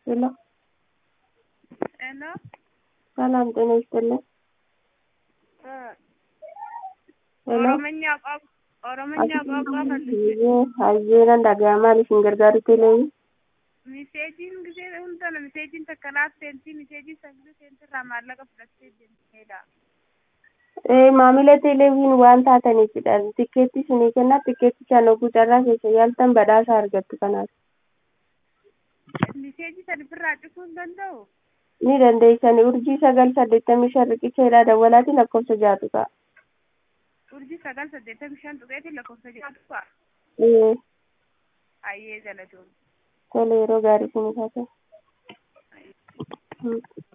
Hello. Hello? ሰላም ጤና ይስጥልኝ። ሄሎ ኦሮምኛ ቋንቋ ፈልጌ ሀይዜና ዳጋማ ለሽንገርጋሪ ቴሌይ ሚሴጂን ጊዜ ሁንተነ ሚሴጂን ተከናት ሴንቲ ሚሴጂን ሰግዱ ሴንቲ ራማለቀ ፍለስቴ ጀንቴዳ maamila teleeviin waan taataniifidha. Tikkeetti isinii kenna. Tikkeetticha noguu carraa keessa yaaltan badhaasa argattu kanaaf. miseeji sadi birraa cufuu hin danda'u. Ni dandeessani. Urjii 985 riqicha hidhaa dawwalaati lakkoofsa jaatu ta'a. urjii 985 tuqeeti lakkoofsa jaatu ta'a. Ayyee galatoon. Tole yeroo gaarii isinii taate.